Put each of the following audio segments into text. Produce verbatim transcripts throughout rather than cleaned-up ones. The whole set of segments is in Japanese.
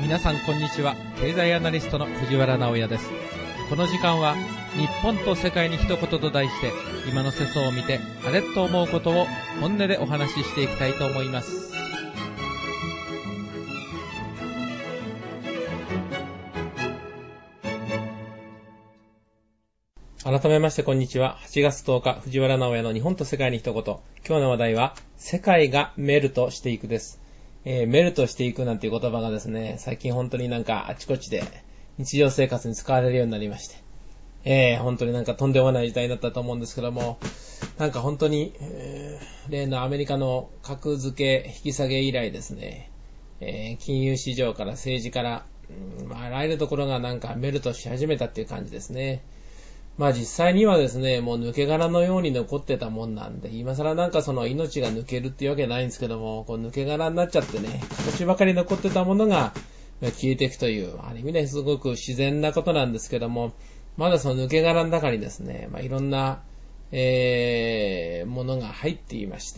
皆さんこんにちは。経済アナリストの藤原直也です。この時間は日本と世界に一言と題して、今の世相を見てあれと思うことを本音でお話ししていきたいと思います。改めましてこんにちは。はちがつとおか、藤原直也の日本と世界に一言。今日の話題は世界がメルトしていくです。えー、メルトしていくなんていう言葉がですね、最近本当になんかあちこちで日常生活に使われるようになりまして、えー、本当になんかとんでもない時代だったと思うんですけども、なんか本当に、えー、例のアメリカの格付け引き下げ以来ですね、えー、金融市場から政治から、うんまあ、あらゆるところがなんかメルトし始めたっていう感じですね。まあ実際にはですね、もう抜け殻のように残ってたもんなんで、今更なんかその命が抜けるっていうわけないんですけども、こう抜け殻になっちゃってね、形ばかり残ってたものが消えていくという、ある意味ですごく自然なことなんですけども、まだその抜け殻の中にですね、まあいろんな、えー、ものが入っていまして、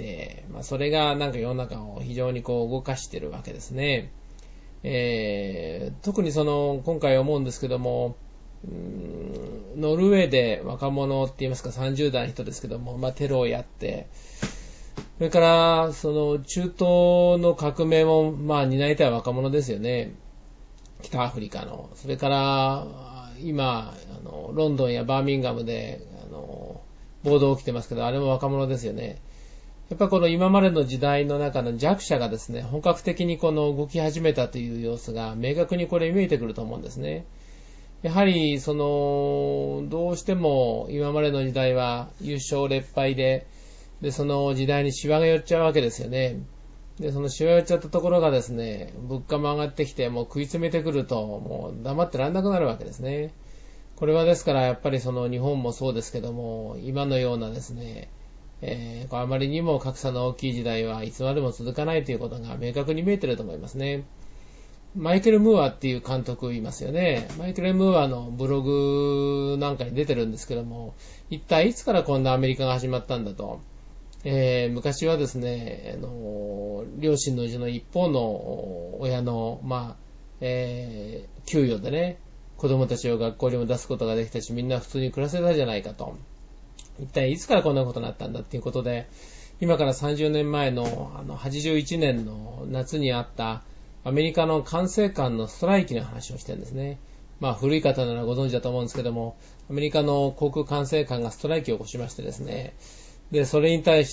まあそれがなんか世の中を非常にこう動かしているわけですね。えー、特にその今回思うんですけども、ノルウェーで若者って言いますかさんじゅう代の人ですけども、まあテロをやって、それからその中東の革命もまあ担いたい若者ですよね。北アフリカの。それから今あのロンドンやバーミンガムであの暴動起きてますけど、あれも若者ですよね。やっぱこの今までの時代の中の弱者がですね、本格的にこの動き始めたという様子が明確にこれ見えてくると思うんですね。やはり、その、どうしても今までの時代は優勝劣敗で、で、その時代にシワが寄っちゃうわけですよね。で、そのシワ寄っちゃったところがですね、物価も上がってきて、もう食い詰めてくると、もう黙ってらんなくなるわけですね。これはですからやっぱりその日本もそうですけども、今のようなですね、えー、あまりにも格差の大きい時代はいつまでも続かないということが明確に見えていると思いますね。マイケル・ムーアっていう監督いますよね。マイケル・ムーアのブログなんかに出てるんですけども、一体いつからこんなアメリカが始まったんだと。えー、昔はですね、あの、両親のうちの一方の親の、まあ、えー、給与でね、子供たちを学校にも出すことができたし、みんな普通に暮らせたじゃないかと。一体いつからこんなことになったんだっていうことで、今からさんじゅうねんまえの、あの、はちじゅういちねんの夏にあった、アメリカの管制官のストライキの話をしてるんですね。まあ古い方ならご存知だと思うんですけども、アメリカの航空管制官がストライキを起こしましてですね。で、それに対して、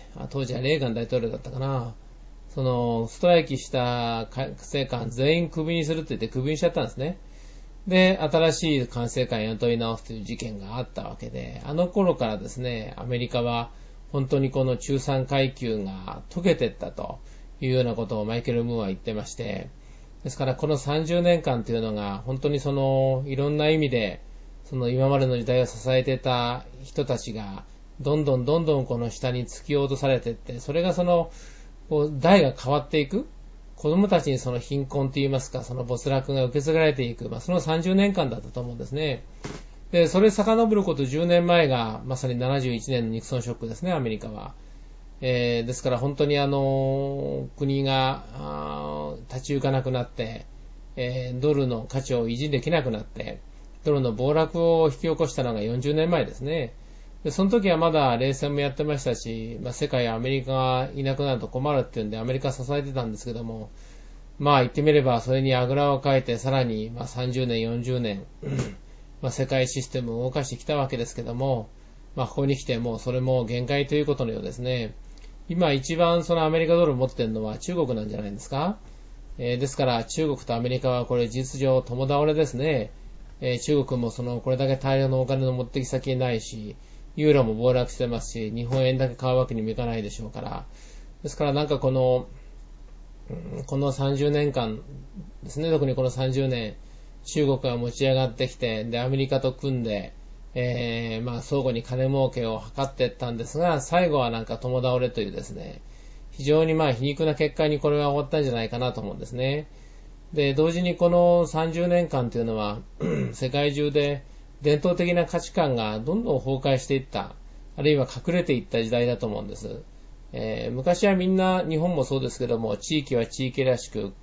当時はレーガン大統領だったかな。その、ストライキした管制官全員クビにするって言ってクビにしちゃったんですね。で、新しい管制官雇い直すという事件があったわけで、あの頃からですね、アメリカは本当にこの中産階級が溶けていったと。いうようなことをマイケル・ムーアは言ってまして、ですからこのさんじゅうねんかんというのが本当にそのいろんな意味でその今までの時代を支えていた人たちがどんどんどんどんこの下に突き落とされていって、それがそのこう代が変わっていく、子供たちにその貧困といいますかその没落が受け継がれていく、まあ、そのさんじゅうねんかんだったと思うんですね。で、それ遡ることじゅうねんまえがまさにななじゅういちねんのニクソンショックですね、アメリカは。えー、ですから本当にあの国が立ち行かなくなって、えー、ドルの価値を維持できなくなってドルの暴落を引き起こしたのがよんじゅうねんまえですね。でその時はまだ冷戦もやってましたし、まあ、世界アメリカがいなくなると困るっていうんでアメリカ支えてたんですけども、まあ言ってみればそれにあぐらをかいてさらにまあさんじゅうねんよんじゅうねんまあ世界システムを動かしてきたわけですけども、まあここに来てもうそれも限界ということのようですね。今一番そのアメリカドルを持っているのは中国なんじゃないですか。えー、ですから中国とアメリカはこれ事実上共倒れですね。えー、中国もそのこれだけ大量のお金の持ってき先ないし、ユーロも暴落してますし、日本円だけ買うわけにもいかないでしょうから。ですからなんかこの、うん、このさんじゅうねんかんですね、特にこのさんじゅうねん、中国が持ち上がってきて、でアメリカと組んで、えー、まあ相互に金儲けを図っていったんですが、最後はなんか共倒れというですね、非常にまあ皮肉な結果にこれは終わったんじゃないかなと思うんですね。で、同時にこのさんじゅうねんかんというのは世界中で伝統的な価値観がどんどん崩壊していった、あるいは隠れていった時代だと思うんです。えー、昔はみんな日本もそうですけども、地域は地域らしく、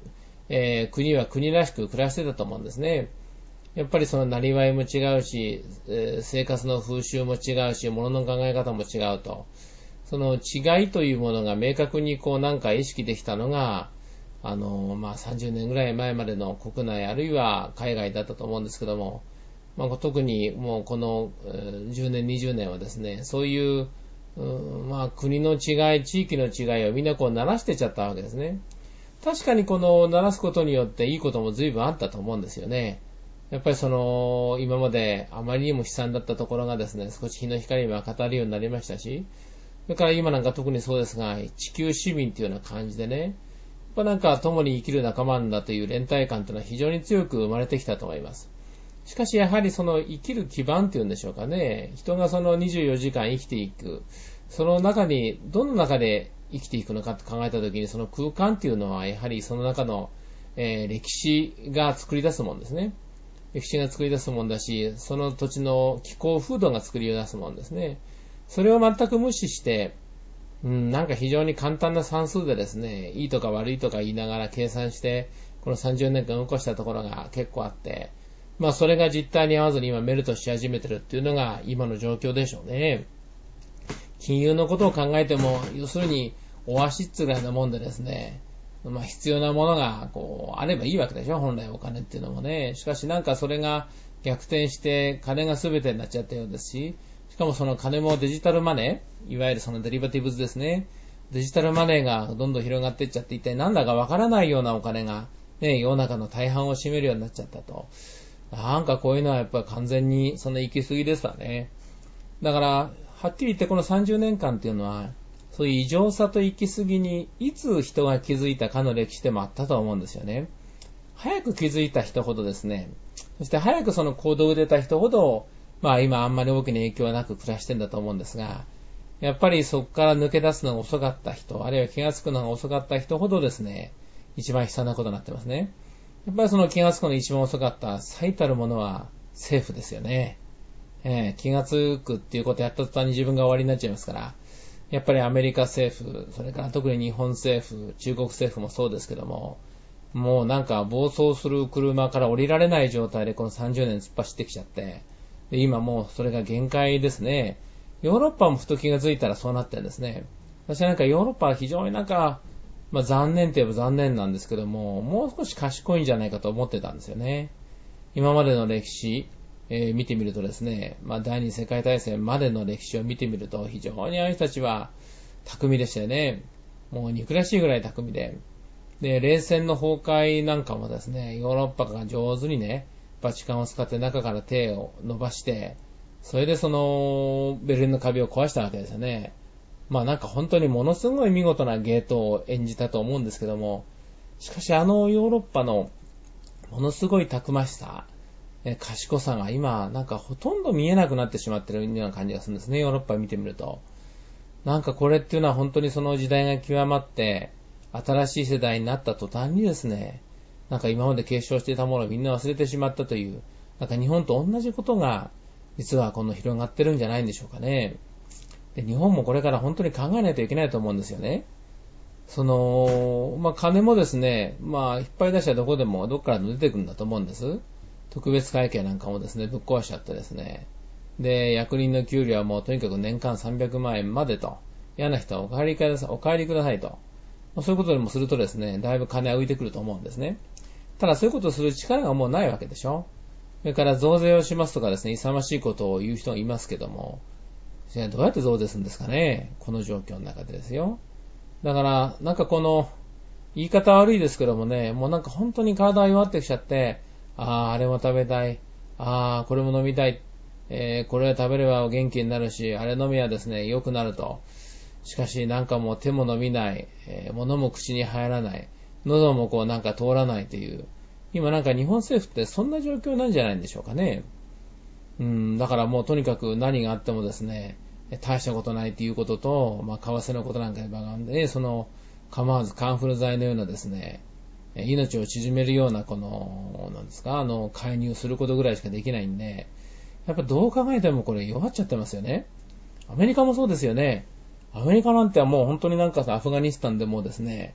えー、国は国らしく暮らしてたと思うんですね。やっぱりそのなりわいも違うし、えー、生活の風習も違うし、物の考え方も違うと。その違いというものが明確にこうなんか意識できたのが、あの、まあ、さんじゅうねんぐらい前までの国内あるいは海外だったと思うんですけども、まあ、特にもうこのじゅうねん、にじゅうねんはですね、そういう、うん、まあ、国の違い、地域の違いをみんなこう鳴らしてちゃったわけですね。確かにこの鳴らすことによっていいことも随分あったと思うんですよね。やっぱりその、今まであまりにも悲惨だったところがですね、少し日の光が当たるようになりましたし、それから今なんか特にそうですが、地球市民というような感じでね、やっぱなんか共に生きる仲間なんだという連帯感というのは非常に強く生まれてきたと思います。しかしやはりその生きる基盤というんでしょうかね、人がそのにじゅうよじかん生きていく、その中に、どの中で生きていくのかと考えたときに、その空間というのはやはりその中の、えー、歴史が作り出すもんですね。歴史が作り出すもんだし、その土地の気候風土が作り出すもんですね。それを全く無視して、うん、なんか非常に簡単な算数でですね、いいとか悪いとか言いながら計算して、このさんじゅうねんかん動かしたところが結構あって、まあそれが実態に合わずに今メルトし始めてるっていうのが今の状況でしょうね。金融のことを考えても、要するにオアシッツぐらいなもんでですね、まあ必要なものがこうあればいいわけでしょ、本来お金っていうのもね。しかしなんかそれが逆転して金が全てになっちゃったようですし、しかもその金もデジタルマネー、いわゆるそのデリバティブズですね。デジタルマネーがどんどん広がっていっちゃって、一体なんだかわからないようなお金がね、世の中の大半を占めるようになっちゃったと。なんかこういうのはやっぱり完全にその行き過ぎですわね。だから、はっきり言ってこのさんじゅうねんかんっていうのは、そういう異常さと行き過ぎにいつ人が気づいたかの歴史でもあったと思うんですよね。早く気づいた人ほどですね、そして早くその行動を出た人ほど、まあ今あんまり大きな影響はなく暮らしてんだと思うんですが、やっぱりそこから抜け出すのが遅かった人、あるいは気がつくのが遅かった人ほどですね、一番悲惨なことになってますね。やっぱりその気がつくのが一番遅かった最たるものは政府ですよね。えー、気がつくっていうことをやった途端に自分が終わりになっちゃいますから、やっぱりアメリカ政府、それから特に日本政府、中国政府もそうですけども、もうなんか暴走する車から降りられない状態でこのさんじゅうねん突っ走ってきちゃって、で今もうそれが限界ですね。ヨーロッパもふと気がついたらそうなってるんですね。私はなんかヨーロッパは非常になんか、まあ残念といえば残念なんですけども、もう少し賢いんじゃないかと思ってたんですよね。今までの歴史、えー、見てみるとですね、まあ第二次世界大戦までの歴史を見てみると非常にあの人たちは巧みでしたよね。もう憎らしいぐらい巧みで。で、冷戦の崩壊なんかもですね、ヨーロッパが上手にね、バチカンを使って中から手を伸ばして、それでそのベルリンの壁を壊したわけですよね。まあなんか本当にものすごい見事なゲートを演じたと思うんですけども、しかしあのヨーロッパのものすごいたくましさ、え賢さが今なんかほとんど見えなくなってしまってるような感じがするんですね、ヨーロッパを見てみると。なんかこれっていうのは本当にその時代が極まって新しい世代になった途端にですね、なんか今まで継承していたものをみんな忘れてしまったという、なんか日本と同じことが実はこの広がってるんじゃないんでしょうかね。で、日本もこれから本当に考えないといけないと思うんですよね。その、まあ、金もですね、まあ、引っ張り出したらどこでもどっからでも出てくるんだと思うんです。特別会計なんかもですね、ぶっ壊しちゃってですね。で、役人の給料はもうとにかく年間さんびゃくまんえんまでと。嫌な人はお帰りください、お帰りくださいと。そういうことでもするとですね、だいぶ金は浮いてくると思うんですね。ただそういうことをする力がもうないわけでしょ。それから増税をしますとかですね、勇ましいことを言う人がいますけども、じゃあどうやって増税するんですかね、この状況の中でですよ。だから、なんかこの、言い方悪いですけどもね、もうなんか本当に体が弱ってきちゃって、ああ、あれも食べたい、ああ、これも飲みたい、えー、これを食べれば元気になるし、あれ飲みはですね、良くなると。しかしなんかもう手も伸びない、えー、物も口に入らない、喉もこうなんか通らないという、今なんか日本政府ってそんな状況なんじゃないんでしょうかね。うん、だからもうとにかく何があってもですね、大したことないということと、まあ、為替のことなんかにばがんで、その、構わずカンフル剤のようなですね、命を縮めるようなこの、なんですか、あの、介入することぐらいしかできないんで、やっぱどう考えてもこれ弱っちゃってますよね。アメリカもそうですよね。アメリカなんてはもう本当になんかさ、アフガニスタンでもですね、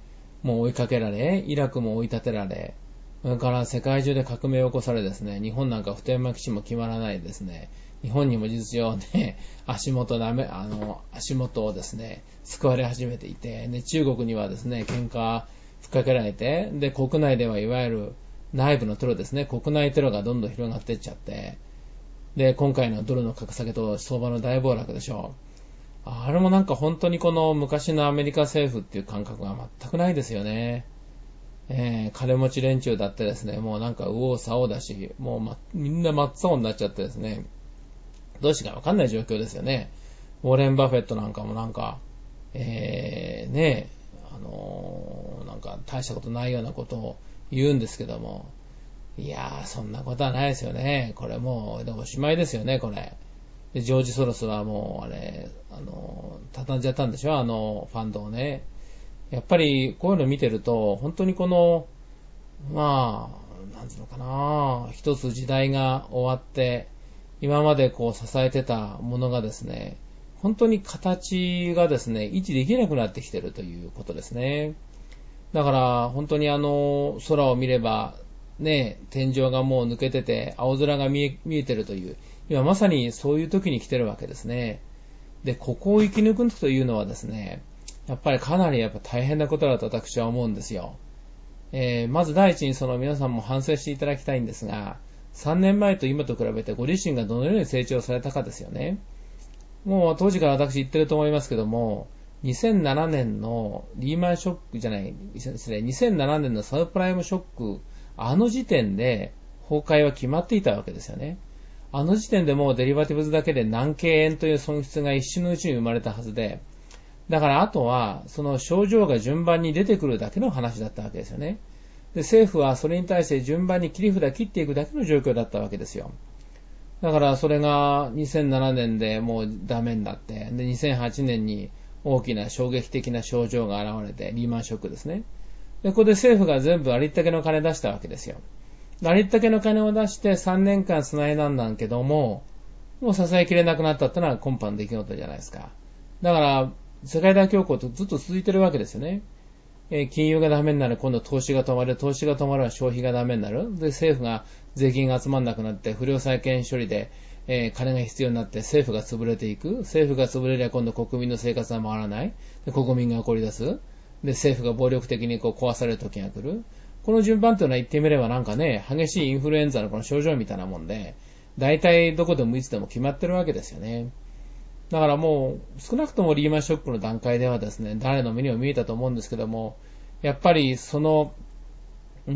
もう追いかけられ、イラクも追い立てられ、それから世界中で革命を起こされですね、日本なんか普天間基地も決まらないですね、日本にも事実上ね、足元ダメ、あの、足元をですね、救われ始めていて、で、中国にはですね、喧嘩吹っかけられて、で、国内ではいわゆる内部のテロですね、国内テロがどんどん広がっていっちゃって、で、今回のドルの格下げと相場の大暴落でしょう。あれもなんか本当にこの昔のアメリカ政府っていう感覚が全くないですよね。えー、金持ち連中だってですね、もうなんか右往左往だし、もう、ま、みんな真っ青になっちゃってですね、どうしてかわかんない状況ですよね。ウォーレン・バフェットなんかもなんか、えー、ね、あのー、なんか大したことないようなことを言うんですけども、いやー、そんなことはないですよね。これもう、でもおしまいですよね、これ。で、ジョージ・ソロスはもう、あれ、あのー、畳んじゃったんでしょ、あの、ファンドをね。やっぱりこういうの見てると、本当にこの、まあ、なんつうのかな、一つ時代が終わって、今までこう支えてたものがですね、本当に形がですね、維持できなくなってきてるということですね。だから本当にあの、空を見れば、ね、天井がもう抜けてて、青空が見え、見えてるという、今まさにそういう時に来てるわけですね。で、ここを生き抜くというのはですね、やっぱりかなりやっぱ大変なことだと私は思うんですよ。えー、まず第一にその皆さんも反省していただきたいんですが、さんねんまえと今と比べてご自身がどのように成長されたかですよね。もう当時から私言ってると思いますけども、にせんななねんのリーマンショックじゃない、失礼、にせんななねんのサブプライムショック、あの時点で崩壊は決まっていたわけですよね。あの時点でもうデリバティブズだけで何京円という損失が一瞬のうちに生まれたはずで、だからあとは、その症状が順番に出てくるだけの話だったわけですよね。で、政府はそれに対して順番に切り札切っていくだけの状況だったわけですよ。だからそれがにせんななねんでもうダメになって、で、にせんはちねんに大きな衝撃的な症状が現れて、リーマンショックですね。で、ここで政府が全部ありったけの金出したわけですよ。ありったけの金を出してさんねんかん繋いだんだけども、もう支えきれなくなったってのは今般の出来事じゃないですか。だから、世界大恐慌とずっと続いてるわけですよね。えー、金融がダメになる、今度投資が止まる、投資が止まるは消費がダメになる。で、政府が税金が集まんなくなって、不良債権処理で、えー、金が必要になって政府が潰れていく。政府が潰れれば今度国民の生活は回らない。で、国民が怒り出す。で、政府が暴力的にこう壊される時が来る。この順番というのは言ってみればなんかね、激しいインフルエンザのこの症状みたいなもんで、大体どこでもいつでも決まってるわけですよね。だからもう少なくともリーマンショックの段階ではですね、誰の目にも見えたと思うんですけども、やっぱりその、うん、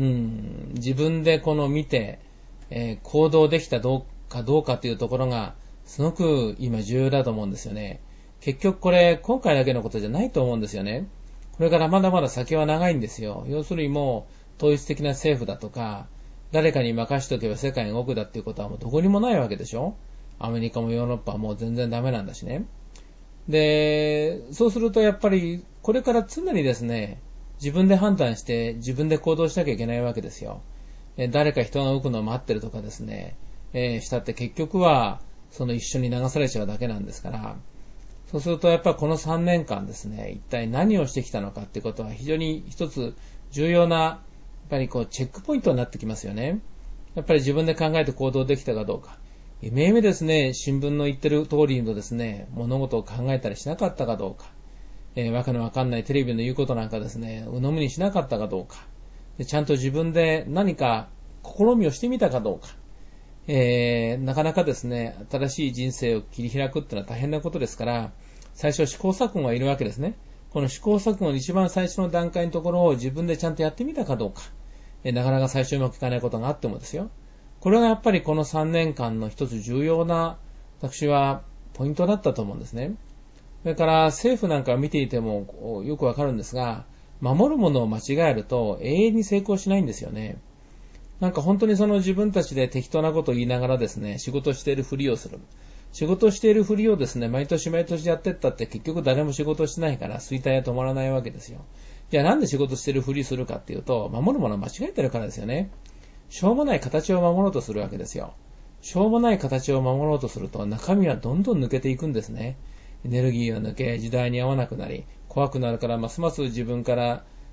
自分でこの見て、えー、行動できたどうかどうかというところがすごく今重要だと思うんですよね。結局これ今回だけのことじゃないと思うんですよね。これからまだまだ先は長いんですよ。要するにもう統一的な政府だとか、誰かに任しておけば世界が動くだっていうことはもうどこにもないわけでしょ。アメリカもヨーロッパはもう全然ダメなんだしね。で、そうするとやっぱりこれから常にですね、自分で判断して自分で行動しなきゃいけないわけですよ。え誰か人が動くのを待ってるとかですね、えー、したって結局はその一緒に流されちゃうだけなんですから、そうするとやっぱりこのさんねんかんですね、一体何をしてきたのかってことは非常に一つ重要なやっぱりこうチェックポイントになってきますよね。やっぱり自分で考えて行動できたかどうか。夢々ですね、新聞の言ってる通りのですね、物事を考えたりしなかったかどうか。えー、わけのわかんないテレビの言うことなんかですね、鵜呑みにしなかったかどうか。でちゃんと自分で何か試みをしてみたかどうか。えー、なかなかですね、新しい人生を切り開くってのは大変なことですから、最初試行錯誤がいるわけですね。この試行錯誤の一番最初の段階のところを自分でちゃんとやってみたかどうか。えー、なかなか最初うまくいかないことがあってもですよ。これがやっぱりこのさんねんかんの一つ重要な、私はポイントだったと思うんですね。それから政府なんかを見ていてもよくわかるんですが、守るものを間違えると永遠に成功しないんですよね。なんか本当にその自分たちで適当なことを言いながらですね、仕事しているふりをする。仕事しているふりをですね、毎年毎年やってったって結局誰も仕事してないから衰退は止まらないわけですよ。じゃあなんで仕事しているふりするかっていうと、守るものを間違えてるからですよね。しょうもない形を守ろうとするわけですよ。しょうもない形を守ろうとすると中身はどんどん抜けていくんですね。エネルギーが抜け、時代に合わなくなり、怖くなるからますます自分から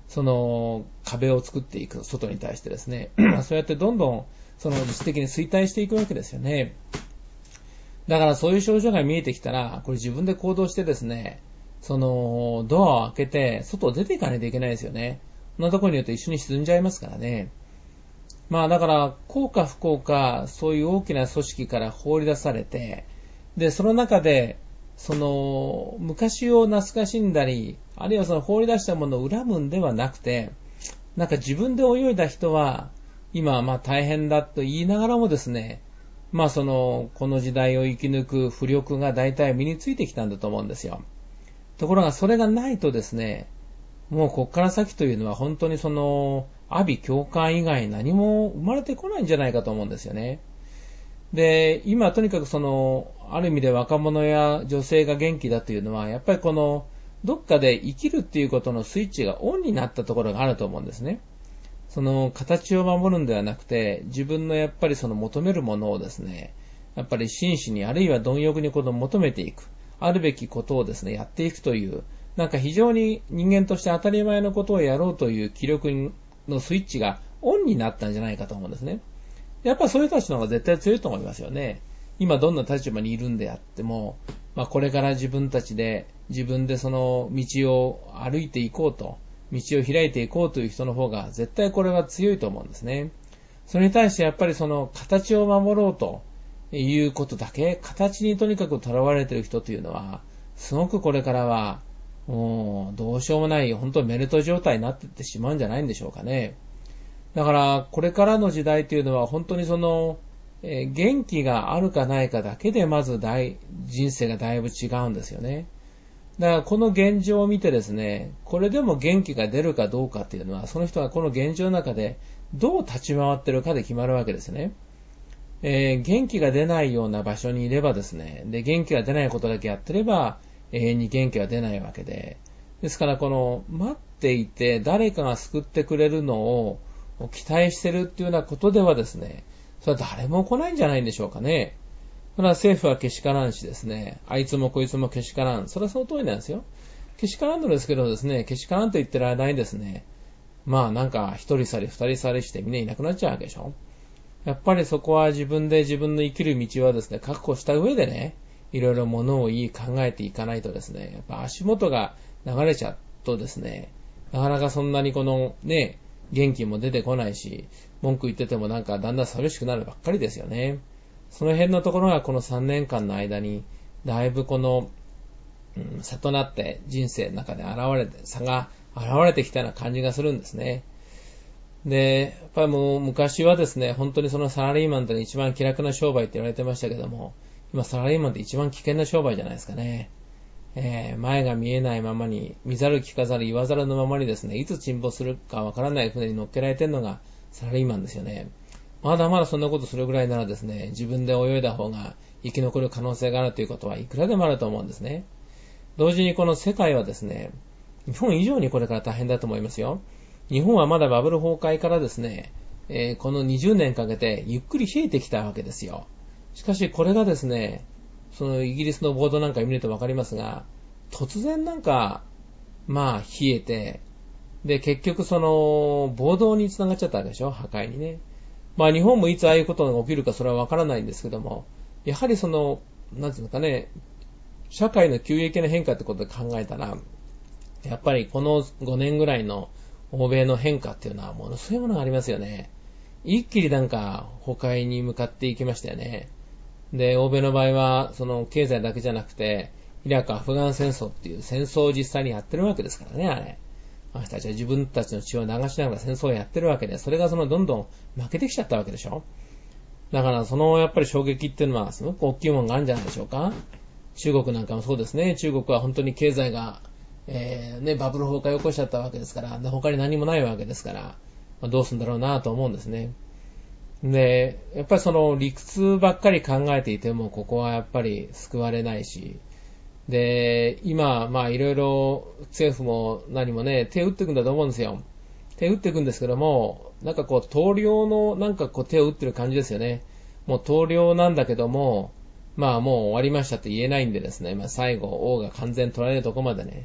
その壁を作っていく、外に対してですね。そうやってどんどんその実的に衰退していくわけですよね。だからそういう症状が見えてきたら、これ自分で行動してですね、そのドアを開けて外を出ていかないといけないですよね。そんなところによって一緒に沈んじゃいますからね。まあだから、幸か不幸か、そういう大きな組織から放り出されて、で、その中で、その、昔を懐かしんだり、あるいはその放り出したものを恨むんではなくて、なんか自分で泳いだ人は、今はまあ大変だと言いながらもですね、まあその、この時代を生き抜く浮力が大体身についてきたんだと思うんですよ。ところがそれがないとですね、もうこっから先というのは本当にその、阿鼻教官以外何も生まれてこないんじゃないかと思うんですよね。で、今とにかくその、ある意味で若者や女性が元気だというのは、やっぱりこの、どっかで生きるっていうことのスイッチがオンになったところがあると思うんですね。その、形を守るんではなくて、自分のやっぱりその求めるものをですね、やっぱり真摯にあるいは貪欲にこの求めていく。あるべきことをですね、やっていくという、なんか非常に人間として当たり前のことをやろうという気力のスイッチがオンになったんじゃないかと思うんですね。やっぱそういう人たちの方が絶対強いと思いますよね。今どんな立場にいるんであっても、まあこれから自分たちで、自分でその道を歩いていこうと、道を開いていこうという人の方が絶対これは強いと思うんですね。それに対してやっぱりその形を守ろうということだけ、形にとにかく囚われている人というのは、すごくこれからは、もうどうしようもない、本当にメルト状態になっていってしまうんじゃないんでしょうかね。だから、これからの時代というのは本当にその、えー、元気があるかないかだけでまず大人生がだいぶ違うんですよね。だからこの現状を見てですね、これでも元気が出るかどうかっていうのは、その人がこの現状の中でどう立ち回ってるかで決まるわけですね。えー、元気が出ないような場所にいればですね、で、元気が出ないことだけやってれば、永遠に元気は出ないわけで。ですから、この、待っていて誰かが救ってくれるのを期待してるっていうようなことではですね、それは誰も来ないんじゃないんでしょうかね。それは政府はけしからんしですね、あいつもこいつもけしからん。それはその通りなんですよ。けしからんのですけどですね、けしからんと言ってる間にですね、まあなんか一人去り二人去りしてみんないなくなっちゃうわけでしょ。やっぱりそこは自分で自分の生きる道はですね、確保した上でね、いろいろものを言い考えていかないとですね、やっぱ足元が流れちゃうとですね、なかなかそんなにこのね、元気も出てこないし、文句言っててもなんかだんだん寂しくなるばっかりですよね。その辺のところがこのさんねんかんの間に、だいぶこの、うん、差となって人生の中で現れて、差が現れてきたような感じがするんですね。で、やっぱりもう昔はですね、本当にそのサラリーマンって一番気楽な商売って言われてましたけども、今サラリーマンって一番危険な商売じゃないですかね。えー、前が見えないままに、見ざる聞かざる言わざるのままにですね、いつ沈没するかわからない船に乗っけられてるのがサラリーマンですよね。まだまだそんなことするぐらいならですね、自分で泳いだ方が生き残る可能性があるということはいくらでもあると思うんですね。同時にこの世界はですね、日本以上にこれから大変だと思いますよ。日本はまだバブル崩壊からですね、えー、このにじゅうねんかけてゆっくり冷えてきたわけですよ。しかしこれがですね、そのイギリスのボードなんか見るとわかりますが、突然なんか、まあ冷えて、で結局その暴動につながっちゃったわけでしょ、破壊にね。まあ日本もいつああいうことが起きるかそれはわからないんですけども、やはりその、なんていうのかね、社会の急激な変化ってことで考えたら、やっぱりこのごねんぐらいの欧米の変化っていうのはものすごいものがありますよね。一気になんか崩壊に向かっていきましたよね。で、欧米の場合は、その経済だけじゃなくて、イラク、アフガン戦争っていう戦争を実際にやってるわけですからね、あれ。あの人たちは自分たちの血を流しながら戦争をやってるわけで、それがそのどんどん負けてきちゃったわけでしょ。だからそのやっぱり衝撃っていうのはすごく大きいものがあるんじゃないでしょうか。中国なんかもそうですね。中国は本当に経済が、えー、ね、バブル崩壊を起こしちゃったわけですから、で他に何もないわけですから、まあ、どうするんだろうなと思うんですね。で、やっぱりその理屈ばっかり考えていても、ここはやっぱり救われないし、で、今、まあいろいろ政府も何もね、手を打っていくんだと思うんですよ。手を打っていくんですけども、なんかこう、投了のなんかこう手を打ってる感じですよね。もう投了なんだけども、まあもう終わりましたって言えないんでですね、まあ最後、王が完全取られるとこまでね、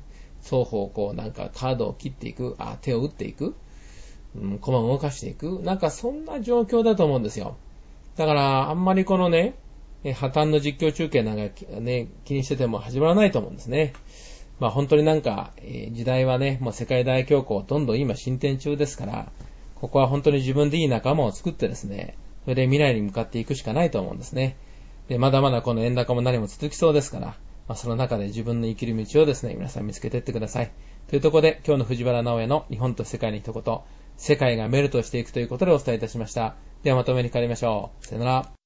双方こうなんかカードを切っていく、あ、手を打っていく、うん、駒を動かしていく、なんかそんな状況だと思うんですよ。だからあんまりこのね、破綻の実況中継なんかね、気にしてても始まらないと思うんですね。まあ本当になんか、えー、時代はね、もう世界大恐慌どんどん今進展中ですから、ここは本当に自分でいい仲間を作ってですね、それで未来に向かっていくしかないと思うんですね。で、まだまだこの円高も何も続きそうですから、まあ、その中で自分の生きる道をですね、皆さん見つけていってください。というところで、今日の藤原直哉の日本と世界に一言、世界がメルトしていくということでお伝えいたしました。ではまとめに帰りましょう。さよなら。